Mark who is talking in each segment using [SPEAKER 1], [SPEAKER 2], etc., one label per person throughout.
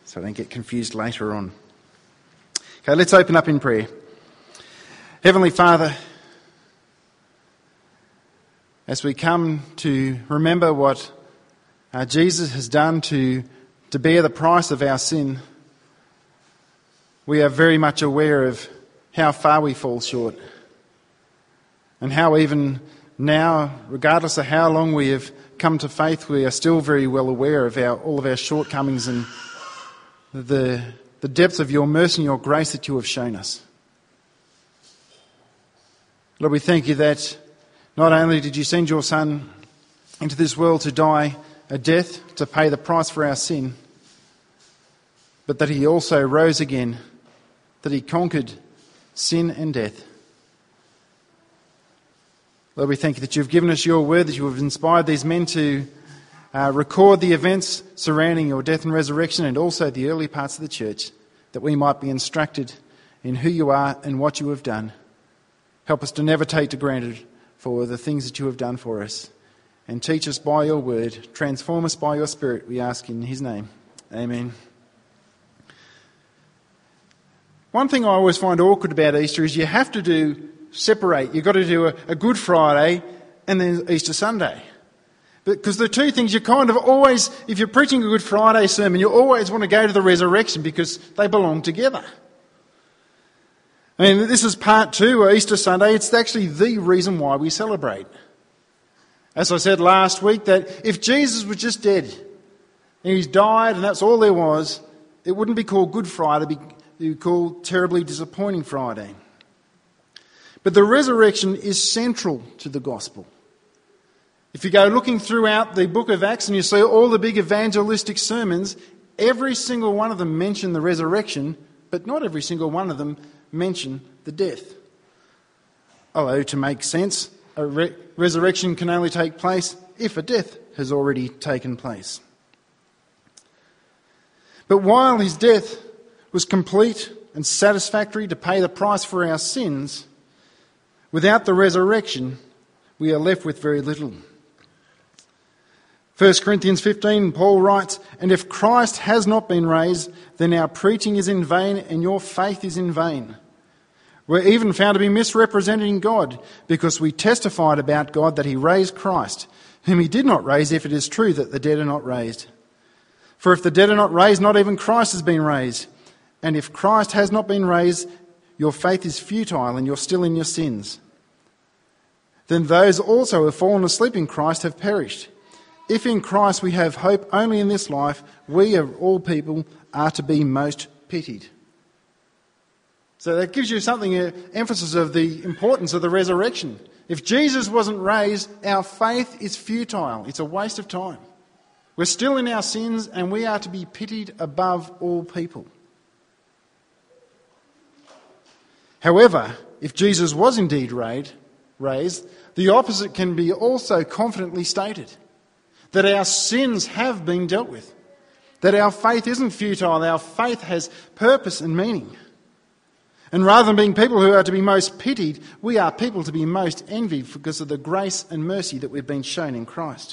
[SPEAKER 1] so I don't get confused later on. Okay, let's open up in prayer. Heavenly Father, as we come to remember what Jesus has done to bear the price of our sin, we are very much aware of how far we fall short, and how even now, regardless of how long we have come to faith, we are still very well aware of all of our shortcomings and the depth of your mercy and your grace that you have shown us. Lord, we thank you that not only did you send your Son into this world to die a death to pay the price for our sin, but that he also rose again, that he conquered sin and death. Lord, we thank you that you've given us your word, that you have inspired these men to record the events surrounding your death and resurrection, and also the early parts of the church, that we might be instructed in who you are and what you have done. Help us to never take for granted for the things that you have done for us, and teach us by your word. Transform us by your Spirit, we ask in his name. Amen. One thing I always find awkward about Easter is you have to separate. You've got to do a Good Friday and then Easter Sunday. Because the two things you kind of always, if you're preaching a Good Friday sermon, you always want to go to the resurrection because they belong together. I mean, this is part 2, Easter Sunday. It's actually the reason why we celebrate. As I said last week, that if Jesus was just dead and he's died and that's all there was, it wouldn't be called Good Friday, it would be called Terribly Disappointing Friday. But the resurrection is central to the gospel. If you go looking throughout the book of Acts and you see all the big evangelistic sermons, every single one of them mention the resurrection, but not every single one of them mention the death. Although, to make sense, a resurrection can only take place if a death has already taken place. But while his death was complete and satisfactory to pay the price for our sins, without the resurrection, we are left with very little. 1 Corinthians 15, Paul writes, "And if Christ has not been raised, then our preaching is in vain and your faith is in vain. We're even found to be misrepresenting God, because we testified about God that he raised Christ, whom he did not raise, if it is true that the dead are not raised. For if the dead are not raised, not even Christ has been raised. And if Christ has not been raised, your faith is futile and you're still in your sins. Then those also who have fallen asleep in Christ have perished. If in Christ we have hope only in this life, we of all people are to be most pitied." So that gives you something, an emphasis of the importance of the resurrection. If Jesus wasn't raised, our faith is futile. It's a waste of time. We're still in our sins and we are to be pitied above all people. However, if Jesus was indeed raised, the opposite can be also confidently stated. That our sins have been dealt with. That our faith isn't futile, our faith has purpose and meaning. And rather than being people who are to be most pitied, we are people to be most envied because of the grace and mercy that we've been shown in Christ.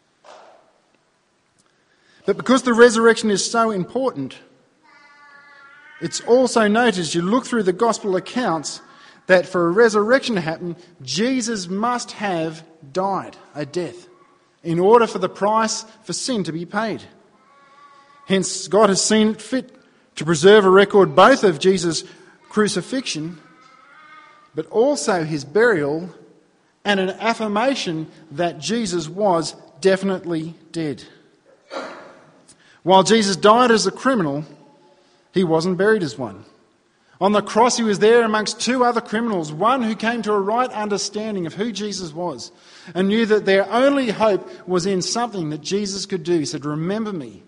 [SPEAKER 1] But because the resurrection is so important, it's also noted as you look through the gospel accounts that for a resurrection to happen, Jesus must have died a death in order for the price for sin to be paid. Hence, God has seen it fit to preserve a record both of Jesus' crucifixion, but also his burial and an affirmation that Jesus was definitely dead. While Jesus died as a criminal, he wasn't buried as one. On the cross, he was there amongst two other criminals, one who came to a right understanding of who Jesus was and knew that their only hope was in something that Jesus could do. He said, "Remember me."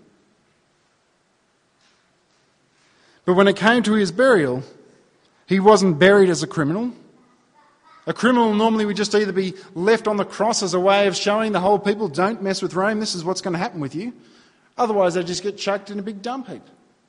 [SPEAKER 1] But when it came to his burial, he wasn't buried as a criminal. A criminal normally would just either be left on the cross as a way of showing the whole people, don't mess with Rome, this is what's going to happen with you. Otherwise, they'd just get chucked in a big dump heap.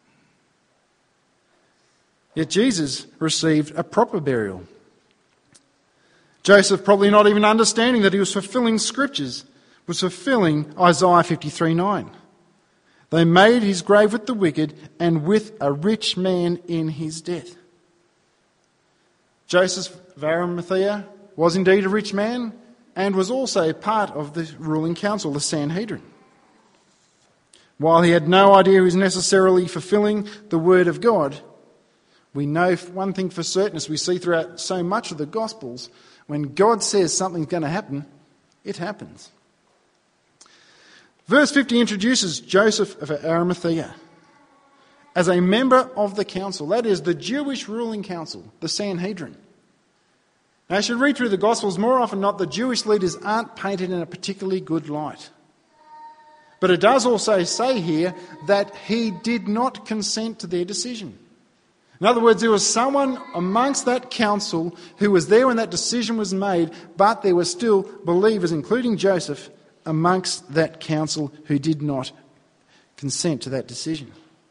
[SPEAKER 1] Yet Jesus received a proper burial. Joseph, probably not even understanding that he was fulfilling scriptures, was fulfilling Isaiah 53:9. They made his grave with the wicked and with a rich man in his death. Joseph of Arimathea was indeed a rich man and was also part of the ruling council, the Sanhedrin. While he had no idea he was necessarily fulfilling the word of God, we know one thing for certain, as we see throughout so much of the Gospels, when God says something's going to happen, it happens. Verse 50 introduces Joseph of Arimathea as a member of the council, that is, the Jewish ruling council, the Sanhedrin. Now, as you read through the Gospels, more often than not, the Jewish leaders aren't painted in a particularly good light. But it does also say here that he did not consent to their decision. In other words, there was someone amongst that council who was there when that decision was made, but there were still believers, including Joseph, amongst that council who did not consent to that decision.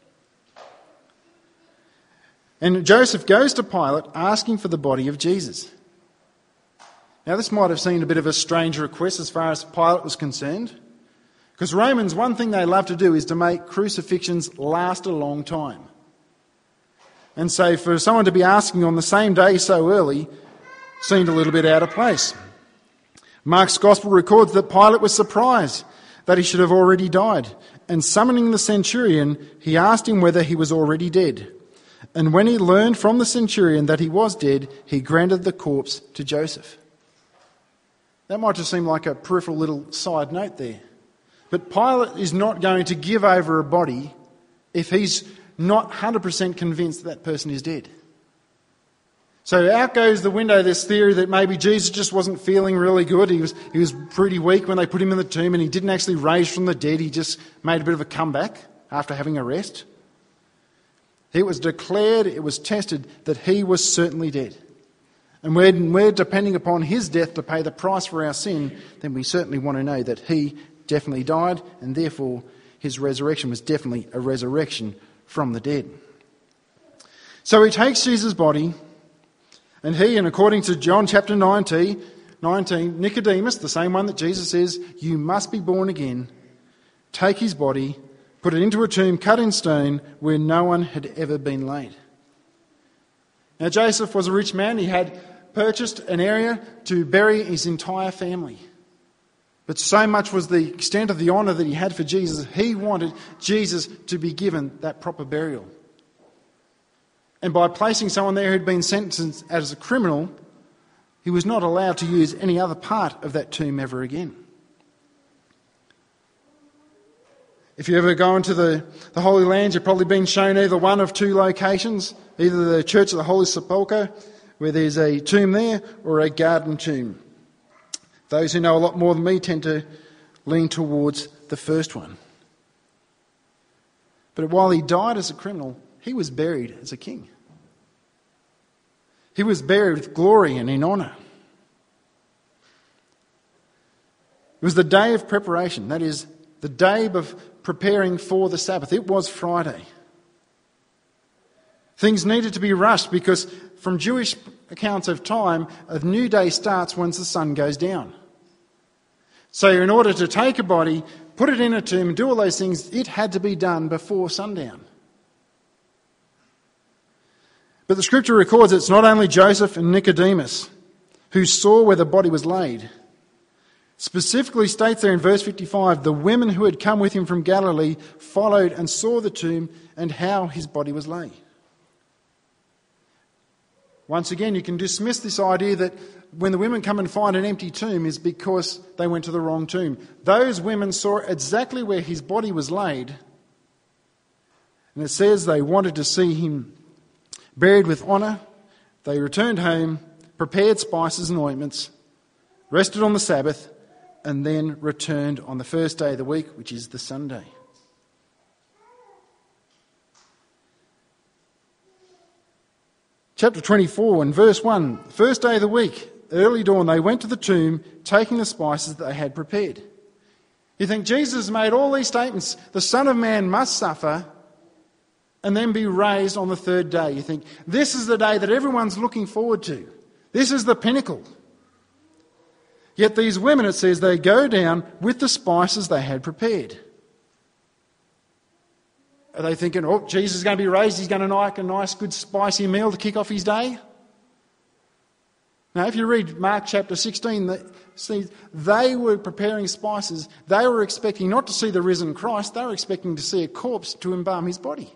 [SPEAKER 1] And Joseph goes to Pilate asking for the body of Jesus. Now, this might have seemed a bit of a strange request as far as Pilate was concerned, because Romans, one thing they love to do is to make crucifixions last a long time. And so for someone to be asking on the same day so early seemed a little bit out of place. Mark's Gospel records that Pilate was surprised that he should have already died, and summoning the centurion, he asked him whether he was already dead. And when he learned from the centurion that he was dead, he granted the corpse to Joseph. That might just seem like a peripheral little side note there. But Pilate is not going to give over a body if he's not 100% convinced that person is dead. So out goes the window this theory that maybe Jesus just wasn't feeling really good. He was pretty weak when they put him in the tomb and he didn't actually rise from the dead. He just made a bit of a comeback after having a rest. It was declared, it was tested that he was certainly dead. And when we're depending upon his death to pay the price for our sin, then we certainly want to know that he definitely died, and therefore his resurrection was definitely a resurrection from the dead. So he takes Jesus' body, and according to John chapter 19, Nicodemus, the same one that Jesus says, you must be born again, take his body, put it into a tomb cut in stone where no one had ever been laid. Now Joseph was a rich man. He had purchased an area to bury his entire family. But so much was the extent of the honour that he had for Jesus, he wanted Jesus to be given that proper burial. And by placing someone there who'd been sentenced as a criminal, he was not allowed to use any other part of that tomb ever again. If you ever go into the Holy Land, you've probably been shown either one of two locations, either the Church of the Holy Sepulchre, where there's a tomb there, or a garden tomb. Those who know a lot more than me tend to lean towards the first one. But while he died as a criminal, he was buried as a king. He was buried with glory and in honour. It was the day of preparation, that is, the day of preparing for the Sabbath. It was Friday. Things needed to be rushed because from Jewish accounts of time, a new day starts once the sun goes down. So in order to take a body, put it in a tomb, and do all those things, it had to be done before sundown. But the scripture records it's not only Joseph and Nicodemus who saw where the body was laid. Specifically states there in verse 55, the women who had come with him from Galilee followed and saw the tomb and how his body was laid. Once again, you can dismiss this idea that when the women come and find an empty tomb is because they went to the wrong tomb. Those women saw exactly where his body was laid. And it says they wanted to see him buried with honour. They returned home, prepared spices and ointments, rested on the Sabbath, and then returned on the first day of the week, which is the Sunday. Chapter 24 and verse 1, first day of the week, early dawn, they went to the tomb, taking the spices that they had prepared. You think Jesus made all these statements, the Son of Man must suffer and then be raised on the third day. You think, this is the day that everyone's looking forward to. This is the pinnacle. Yet these women, it says, they go down with the spices they had prepared. Are they thinking, oh, Jesus is going to be raised, he's going to make a nice, good, spicy meal to kick off his day? Now, if you read Mark chapter 16, see, they were preparing spices. They were expecting not to see the risen Christ, they were expecting to see a corpse to embalm his body.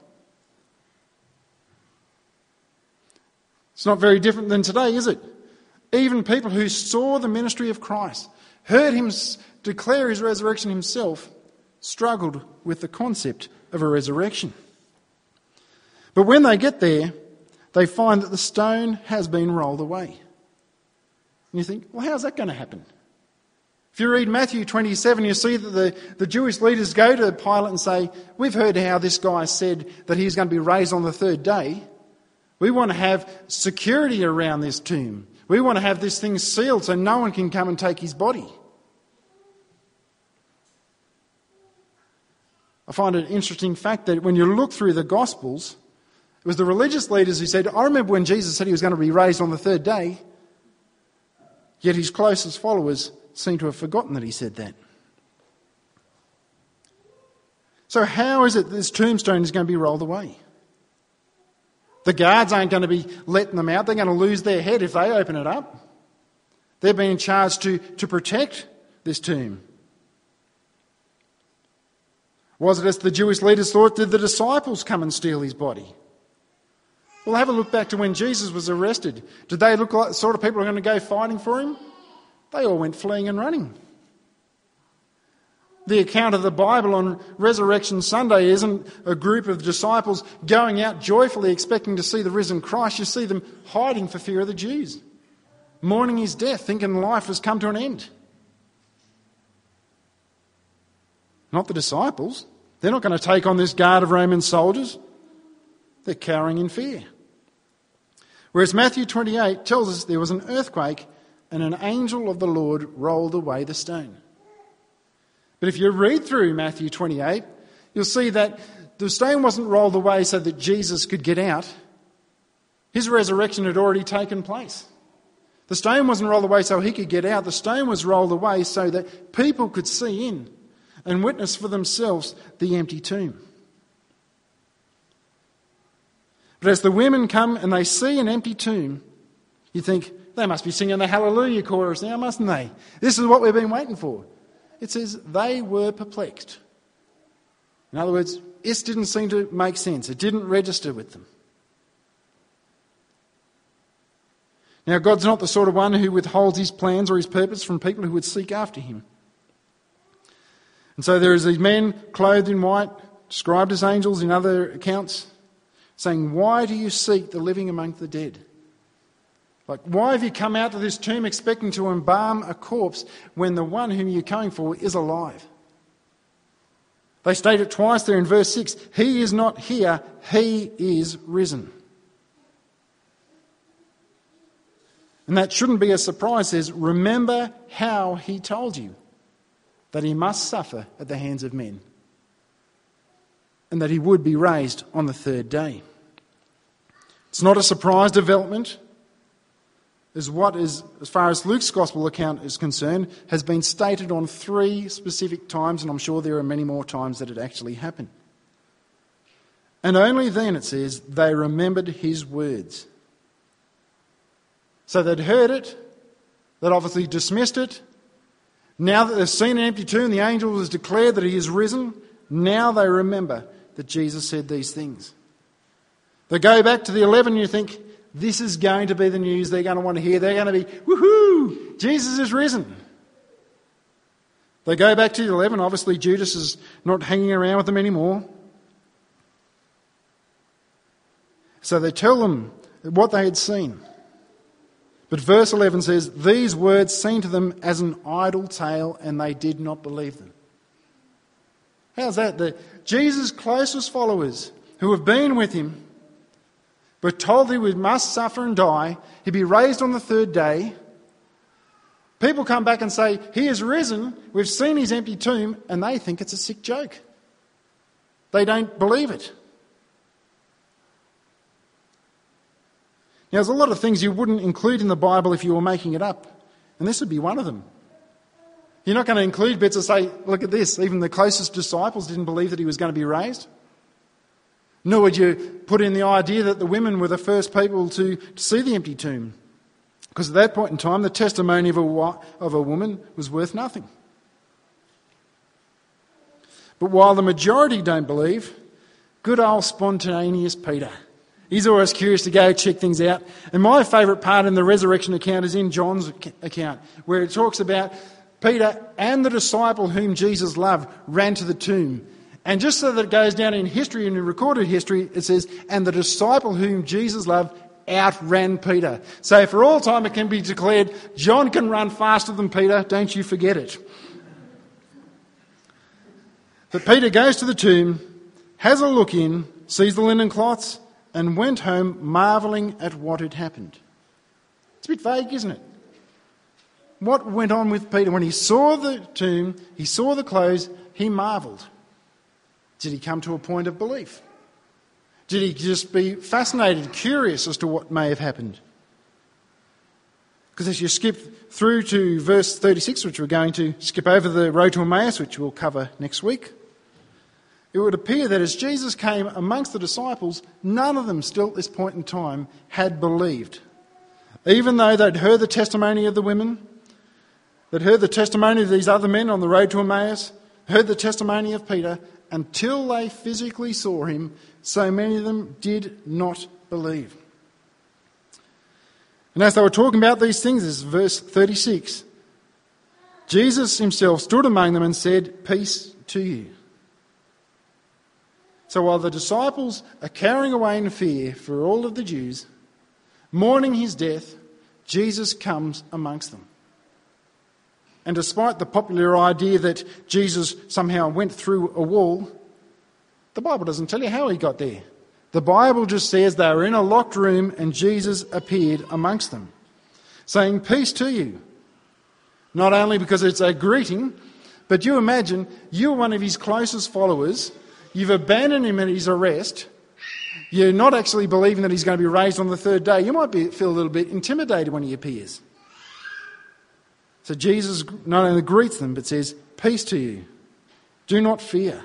[SPEAKER 1] It's not very different than today, is it? Even people who saw the ministry of Christ, heard him declare his resurrection himself, struggled with the concept of a resurrection. But when they get there, they find that the stone has been rolled away. And you think, well, how's that going to happen? If you read Matthew 27, you see that the Jewish leaders go to Pilate and say, we've heard how this guy said that he's going to be raised on the third day. We want to have security around this tomb. We want to have this thing sealed so no one can come and take his body. I find it an interesting fact that when you look through the Gospels, it was the religious leaders who said, I remember when Jesus said he was going to be raised on the third day, yet his closest followers seem to have forgotten that he said that. So how is it this tombstone is going to be rolled away? The guards aren't going to be letting them out. They're going to lose their head if they open it up. They're being charged to protect this tomb. Was it as the Jewish leaders thought, did the disciples come and steal his body? Well, have a look back to when Jesus was arrested. Did they look like the sort of people who are going to go fighting for him? They all went fleeing and running. The account of the Bible on Resurrection Sunday isn't a group of disciples going out joyfully expecting to see the risen Christ. You see them hiding for fear of the Jews, mourning his death, thinking life has come to an end. Not the disciples. They're not going to take on this guard of Roman soldiers. They're cowering in fear. Whereas Matthew 28 tells us there was an earthquake and an angel of the Lord rolled away the stone. But if you read through Matthew 28, you'll see that the stone wasn't rolled away so that Jesus could get out. His resurrection had already taken place. The stone wasn't rolled away so he could get out. The stone was rolled away so that people could see in and witness for themselves the empty tomb. But as the women come and they see an empty tomb, you think, they must be singing the Hallelujah chorus now, mustn't they? This is what we've been waiting for. It says they were perplexed. In other words, this didn't seem to make sense. It didn't register with them. Now, God's not the sort of one who withholds his plans or his purpose from people who would seek after him. And so there is these men clothed in white, described as angels in other accounts, saying, why do you seek the living among the dead? Like, why have you come out to this tomb expecting to embalm a corpse when the one whom you're coming for is alive? They state it twice there in verse 6. He is not here, he is risen. And that shouldn't be a surprise. It says, remember how he told you that he must suffer at the hands of men and that he would be raised on the third day. It's not a surprise development. Is what is, as far as Luke's gospel account is concerned, has been stated on 3 specific times, and I'm sure there are many more times that it actually happened. And only then, it says, they remembered his words. So they'd heard it, they'd obviously dismissed it. Now that they've seen an empty tomb, the angel has declared that he is risen. Now they remember that Jesus said these things. They go back to the 11 and you think, this is going to be the news they're going to want to hear. They're going to be, woohoo, Jesus is risen. They go back to the 11. Obviously, Judas is not hanging around with them anymore. So they tell them what they had seen. But verse 11 says, these words seemed to them as an idle tale, and they did not believe them. How's that? Jesus' closest followers who have been with him were told he must suffer and die, he'd be raised on the third day. People come back and say, he is risen, we've seen his empty tomb, and they think it's a sick joke. They don't believe it. Now, there's a lot of things you wouldn't include in the Bible if you were making it up, and this would be one of them. You're not going to include bits that say, look at this, even the closest disciples didn't believe that he was going to be raised. Nor would you put in the idea that the women were the first people to see the empty tomb. Because at that point in time, the testimony of a woman was worth nothing. But while the majority don't believe, good old spontaneous Peter, he's always curious to go check things out. And my favourite part in the resurrection account is in John's account, where it talks about Peter and the disciple whom Jesus loved ran to the tomb. And just so that it goes down in history and in recorded history, it says, and the disciple whom Jesus loved outran Peter. So for all time it can be declared, John can run faster than Peter, don't you forget it. But Peter goes to the tomb, has a look in, sees the linen cloths, and went home marvelling at what had happened. It's a bit vague, isn't it? What went on with Peter? When he saw the tomb, he saw the clothes, he marvelled. Did he come to a point of belief? Did he just be fascinated, curious as to what may have happened? Because as you skip through to verse 36, which we're going to skip over the road to Emmaus, which we'll cover next week, it would appear that as Jesus came amongst the disciples, none of them still at this point in time had believed. Even though they'd heard the testimony of the women, they'd heard the testimony of these other men on the road to Emmaus, heard the testimony of Peter, until they physically saw him, so many of them did not believe. And as they were talking about these things, this is verse 36, Jesus himself stood among them and said, "Peace to you." So while the disciples are carrying away in fear for all of the Jews, mourning his death, Jesus comes amongst them. And despite the popular idea that Jesus somehow went through a wall, the Bible doesn't tell you how he got there. The Bible just says they were in a locked room and Jesus appeared amongst them, saying, "Peace to you." Not only because it's a greeting, but you imagine you're one of his closest followers, you've abandoned him at his arrest, you're not actually believing that he's going to be raised on the third day. You might feel a little bit intimidated when he appears. So Jesus not only greets them, but says, "Peace to you. Do not fear."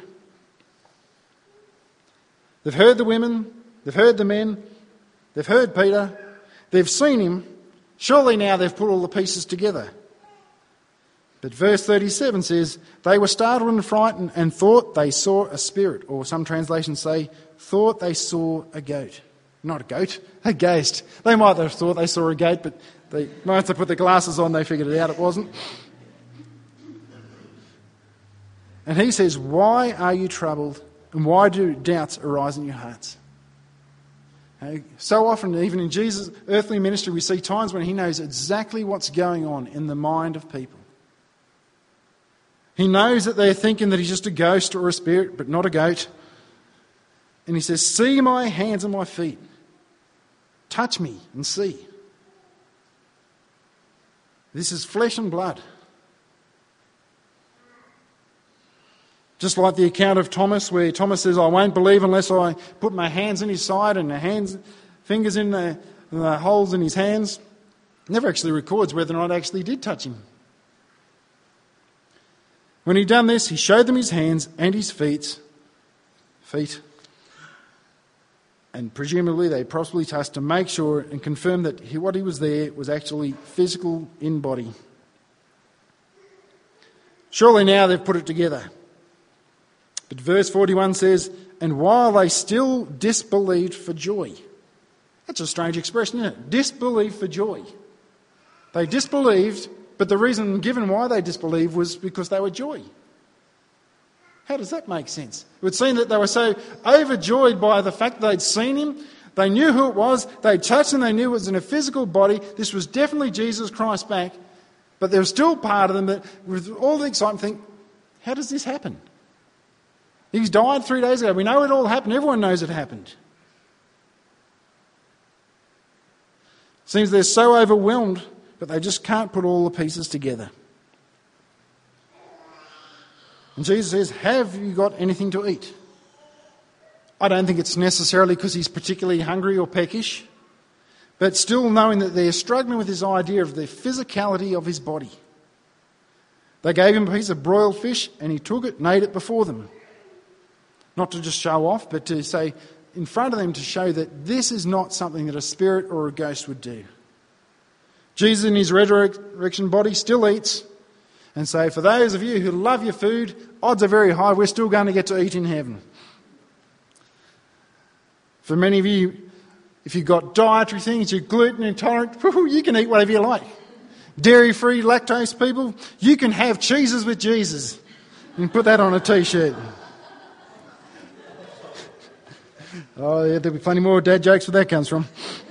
[SPEAKER 1] They've heard the women, they've heard the men, they've heard Peter, they've seen him. Surely now they've put all the pieces together. But verse 37 says, they were startled and frightened and thought they saw a spirit. Or some translations say, thought they saw a goat. Not a goat, a ghost. They might have thought they saw a goat, but once they put their glasses on, they figured it out, it wasn't. And he says, "Why are you troubled? And why do doubts arise in your hearts?" So often, even in Jesus' earthly ministry, we see times when he knows exactly what's going on in the mind of people. He knows that they're thinking that he's just a ghost or a spirit, but not a goat. And he says, "See my hands and my feet. Touch me and see. This is flesh and blood." Just like the account of Thomas, where Thomas says, "I won't believe unless I put my hands in his side and fingers in the holes in his hands." Never actually records whether or not I actually did touch him. When he'd done this, he showed them his hands and his feet. And presumably they possibly touched to make sure and confirm that what he was there was actually physical in body. Surely now they've put it together. But verse 41 says, "And while they still disbelieved for joy." That's a strange expression, isn't it? Disbelieved for joy. They disbelieved, but the reason given why they disbelieved was because they were joy. How does that make sense? It would seem that they were so overjoyed by the fact that they'd seen him, they knew who it was, they'd touched him, they knew it was in a physical body, this was definitely Jesus Christ back, but there was still part of them that, with all the excitement, think, how does this happen? He's died 3 days ago. We know it all happened. Everyone knows it happened. Seems they're so overwhelmed, but they just can't put all the pieces together. And Jesus says, "Have you got anything to eat?" I don't think it's necessarily because he's particularly hungry or peckish, but still knowing that they're struggling with this idea of the physicality of his body. They gave him a piece of broiled fish and he took it and ate it before them. Not to just show off, but to say, in front of them to show that this is not something that a spirit or a ghost would do. Jesus in his resurrection body still eats. And so for those of you who love your food, odds are very high we're still going to get to eat in heaven. For many of you, if you've got dietary things, you're gluten intolerant, you can eat whatever you like. Dairy-free, lactose people, you can have cheeses with Jesus. You can put that on a T-shirt. Oh, yeah, there'll be plenty more dad jokes where that comes from.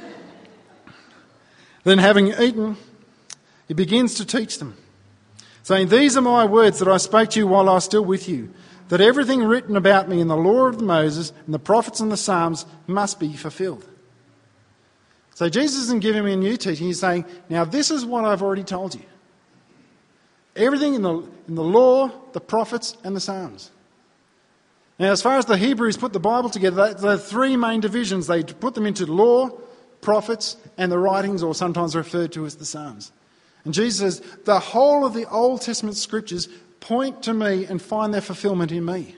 [SPEAKER 1] Then having eaten, he begins to teach them, saying, "These are my words that I spoke to you while I was still with you, that everything written about me in the law of Moses and the prophets and the Psalms must be fulfilled." So Jesus isn't giving me a new teaching. He's saying, now this is what I've already told you. Everything in the law, the prophets and the Psalms. Now as far as the Hebrews put the Bible together, there are three main divisions. They put them into law, prophets and the writings, or sometimes referred to as the Psalms. And Jesus says, the whole of the Old Testament scriptures point to me and find their fulfillment in me.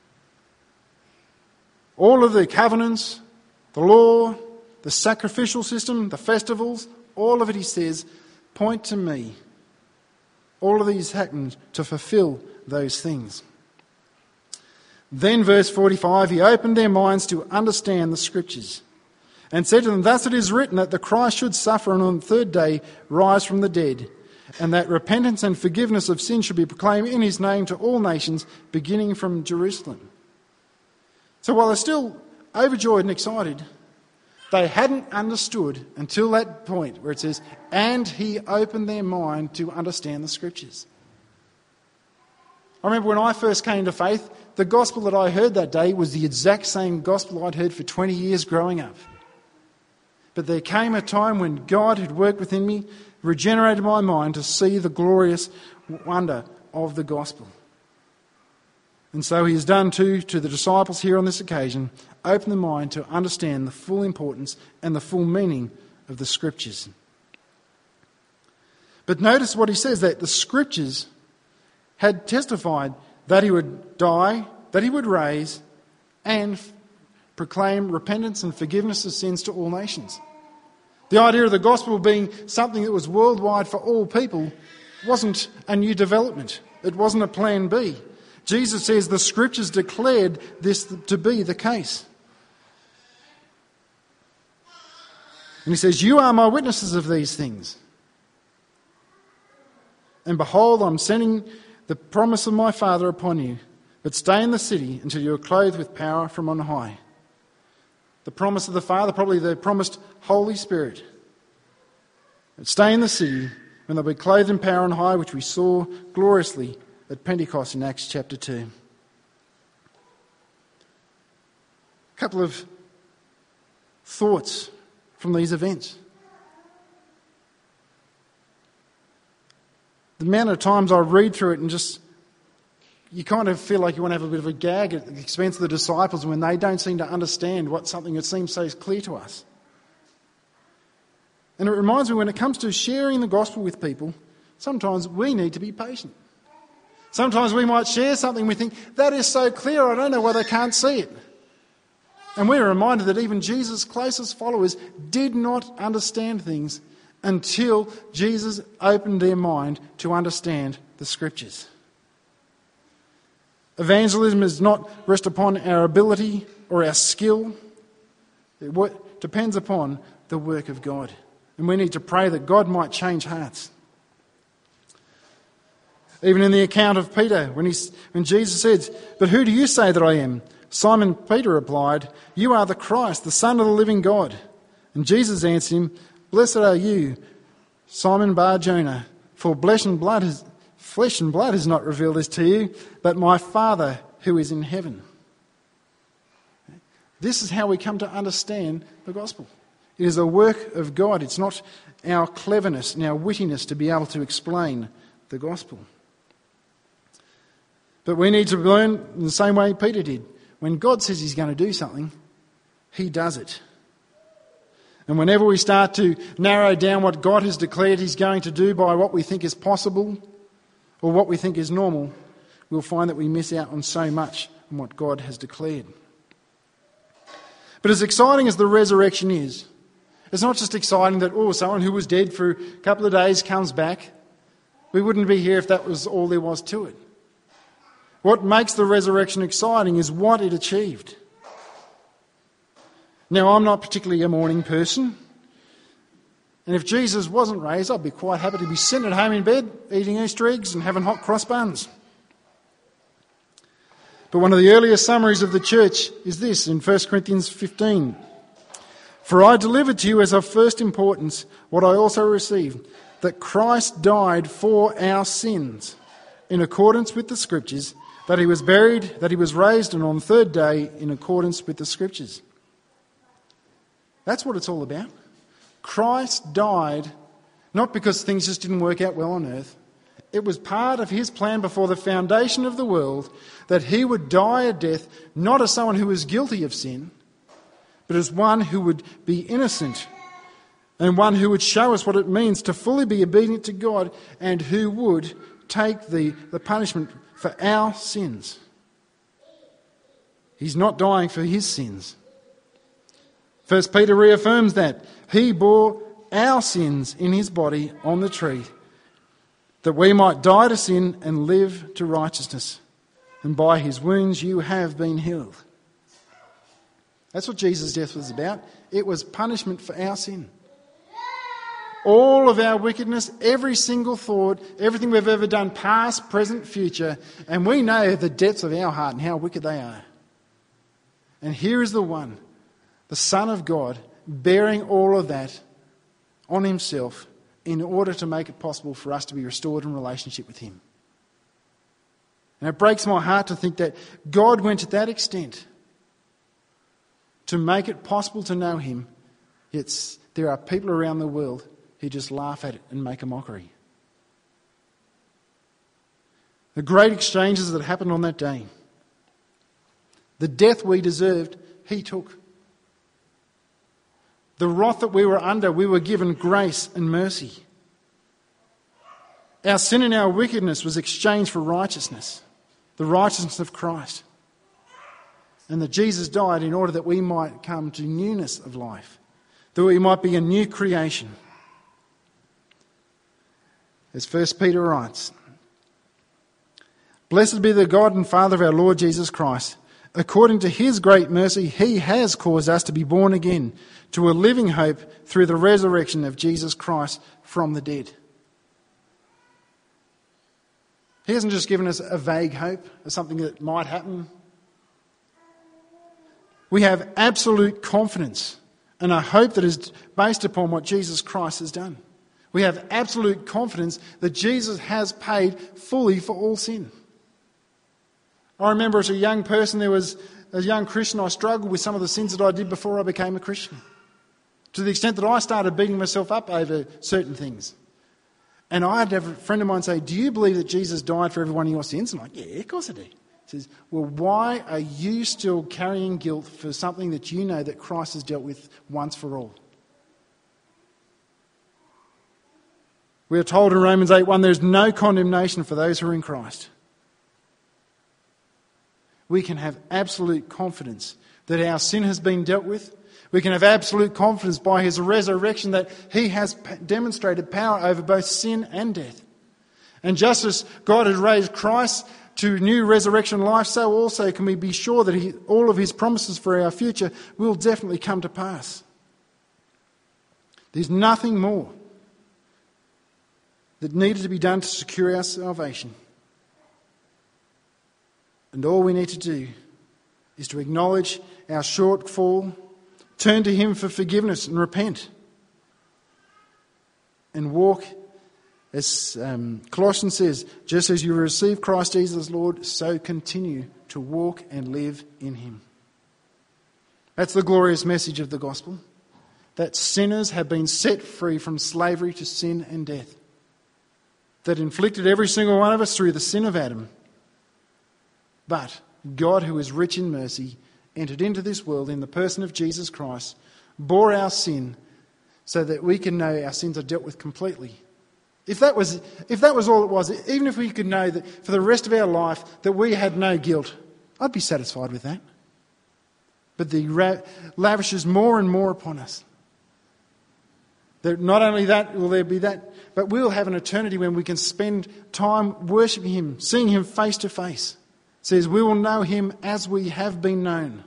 [SPEAKER 1] All of the covenants, the law, the sacrificial system, the festivals, all of it, he says, point to me. All of these happened to fulfill those things. Then verse 45, he opened their minds to understand the scriptures and said to them, "Thus it is written that the Christ should suffer and on the third day rise from the dead, and that repentance and forgiveness of sin should be proclaimed in his name to all nations, beginning from Jerusalem." So while they're still overjoyed and excited, they hadn't understood until that point where it says, and he opened their mind to understand the scriptures. I remember when I first came to faith, the gospel that I heard that day was the exact same gospel I'd heard for 20 years growing up. But there came a time when God had worked within me, regenerated my mind to see the glorious wonder of the gospel. And so he has done too to the disciples here on this occasion, open the mind to understand the full importance and the full meaning of the scriptures. But notice what he says, that the scriptures had testified that he would die, that he would raise, and proclaim repentance and forgiveness of sins to all nations. The idea of the gospel being something that was worldwide for all people wasn't a new development. It wasn't a plan B. Jesus says the scriptures declared this to be the case. And he says, "You are my witnesses of these things. And behold, I'm sending the promise of my Father upon you, but stay in the city until you are clothed with power from on high." The promise of the Father, probably the promised Holy Spirit. But stay in the city when they'll be clothed in power on high, which we saw gloriously at Pentecost in Acts chapter 2. A couple of thoughts from these events. The amount of times I read through it and just, you kind of feel like you want to have a bit of a gag at the expense of the disciples when they don't seem to understand what something that seems so clear to us. And it reminds me, when it comes to sharing the gospel with people, sometimes we need to be patient. Sometimes we might share something we think, that is so clear, I don't know why they can't see it. And we're reminded that even Jesus' closest followers did not understand things until Jesus opened their mind to understand the scriptures. Evangelism does not rest upon our ability or our skill. It depends upon the work of God. And we need to pray that God might change hearts. Even in the account of Peter, when Jesus said, "But who do you say that I am?" Simon Peter replied, "You are the Christ, the Son of the living God." And Jesus answered him, "Blessed are you, Simon Bar-Jonah, for flesh and blood has not revealed this to you, but my Father who is in heaven." This is how we come to understand the gospel. It is a work of God. It's not our cleverness and our wittiness to be able to explain the gospel. But we need to learn in the same way Peter did. When God says he's going to do something, he does it. And whenever we start to narrow down what God has declared he's going to do by what we think is possible or what we think is normal, we'll find that we miss out on so much on what God has declared. But as exciting as the resurrection is, it's not just exciting that, someone who was dead for a couple of days comes back. We wouldn't be here if that was all there was to it. What makes the resurrection exciting is what it achieved. Now, I'm not particularly a morning person. And if Jesus wasn't raised, I'd be quite happy to be sitting at home in bed, eating Easter eggs and having hot cross buns. But one of the earliest summaries of the church is this in 1 Corinthians 15. For I delivered to you as of first importance what I also received, that Christ died for our sins, in accordance with the Scriptures, that he was buried, that he was raised, and on the third day, in accordance with the Scriptures. That's what it's all about. Christ died not because things just didn't work out well on earth. It was part of his plan before the foundation of the world that he would die a death not as someone who was guilty of sin, but as one who would be innocent and one who would show us what it means to fully be obedient to God and who would take the punishment for our sins. He's not dying for his sins. 1 Peter reaffirms that. He bore our sins in his body on the tree, that we might die to sin and live to righteousness. And by his wounds you have been healed. That's what Jesus' death was about. It was punishment for our sin. All of our wickedness, every single thought, everything we've ever done, past, present, future, and we know the depths of our heart and how wicked they are. And here is the one, the Son of God, bearing all of that on himself in order to make it possible for us to be restored in relationship with him. And it breaks my heart to think that God went to that extent to make it possible to know him, yet there are people around the world who just laugh at it and make a mockery. The great exchanges that happened on that day, the death we deserved, he took. The wrath that we were under, we were given grace and mercy. Our sin and our wickedness was exchanged for righteousness, the righteousness of Christ. And that Jesus died in order that we might come to newness of life, that we might be a new creation. As 1 Peter writes, Blessed be the God and Father of our Lord Jesus Christ. According to his great mercy, he has caused us to be born again to a living hope through the resurrection of Jesus Christ from the dead. He hasn't just given us a vague hope of something that might happen. We have absolute confidence and a hope that is based upon what Jesus Christ has done. We have absolute confidence that Jesus has paid fully for all sin. I remember as a young person, as a young Christian, I struggled with some of the sins that I did before I became a Christian. To the extent that I started beating myself up over certain things. And I had to have a friend of mine say, do you believe that Jesus died for every one of your sins? I'm like, yeah, of course I do. He says, well, why are you still carrying guilt for something that you know that Christ has dealt with once for all? We are told in Romans 8:1, there is no condemnation for those who are in Christ. We can have absolute confidence that our sin has been dealt with. We can have absolute confidence by his resurrection that he has demonstrated power over both sin and death. And just as God has raised Christ to new resurrection life, so also can we be sure that all of his promises for our future will definitely come to pass. There's nothing more that needed to be done to secure our salvation. And all we need to do is to acknowledge our shortfall, turn to him for forgiveness and repent. And walk, as Colossians says, just as you receive Christ Jesus Lord, so continue to walk and live in him. That's the glorious message of the gospel. That sinners have been set free from slavery to sin and death. That inflicted every single one of us through the sin of Adam. But God, who is rich in mercy, entered into this world in the person of Jesus Christ, bore our sin so that we can know our sins are dealt with completely. If that was all it was, even if we could know that for the rest of our life that we had no guilt, I'd be satisfied with that. but He lavishes more and more upon us. That not only that will there be that, but we'll have an eternity when we can spend time worshipping Him, seeing Him face to face. It says we will know Him as we have been known.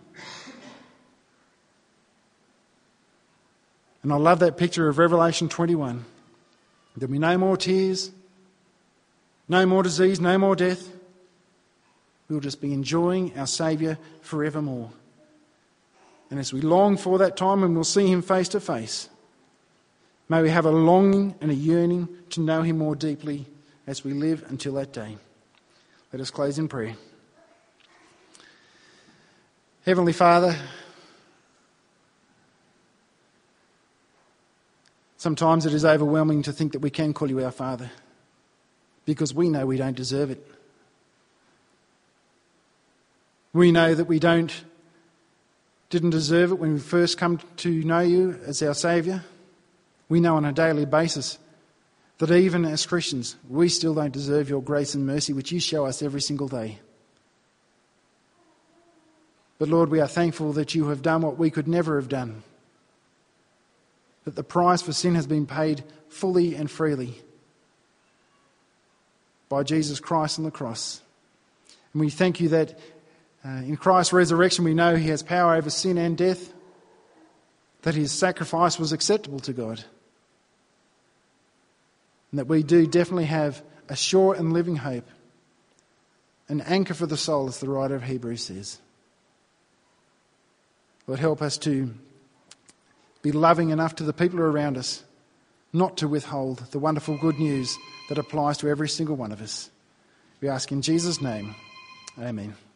[SPEAKER 1] And I love that picture of Revelation 21. There'll be no more tears, no more disease, no more death. We'll just be enjoying our Saviour forevermore. And as we long for that time when we'll see Him face to face, may we have a longing and a yearning to know Him more deeply as we live until that day. Let us close in prayer. Heavenly Father, sometimes it is overwhelming to think that we can call You our Father, because we know we don't deserve it. We know that we didn't deserve it when we first come to know You as our Saviour. We know on a daily basis that even as Christians, we still don't deserve Your grace and mercy, which You show us every single day. But Lord, we are thankful that You have done what we could never have done. That the price for sin has been paid fully and freely by Jesus Christ on the cross. And we thank You that in Christ's resurrection we know He has power over sin and death, that His sacrifice was acceptable to God, and that we do definitely have a sure and living hope, an anchor for the soul, as the writer of Hebrews says. Lord, help us to be loving enough to the people around us, not to withhold the wonderful good news that applies to every single one of us. We ask in Jesus' name, amen.